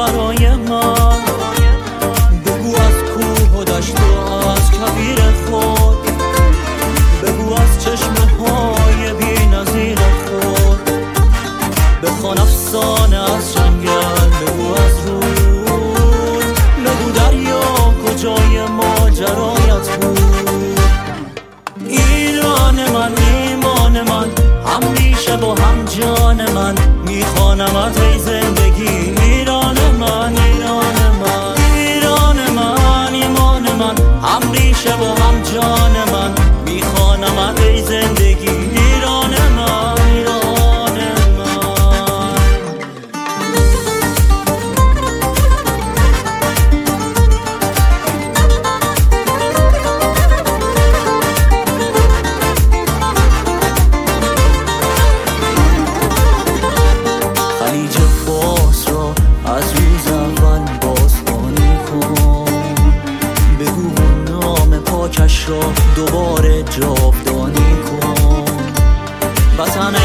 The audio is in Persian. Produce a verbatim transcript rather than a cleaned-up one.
برای من. بگو از کوه و دشت و از کویر خود، بگو از چشمه های بی نظیر خود، بخوان افسانه از جنگل، بگو از رود، بگو دریا کجای ماجرایت بود. ایران من، ایمان من، هم ریشه و هم جان من، میخوانمت ای زندگی. ایران من، ایران من، ایران من، ایمان من، هم ریشه و هم جان من، میخوانمت ای زندگی. ایران من، ایران من. خلیج فارس را از روز اول بازبانی کن، بگو نام پاکش را دوباره جاودانی کن. وطن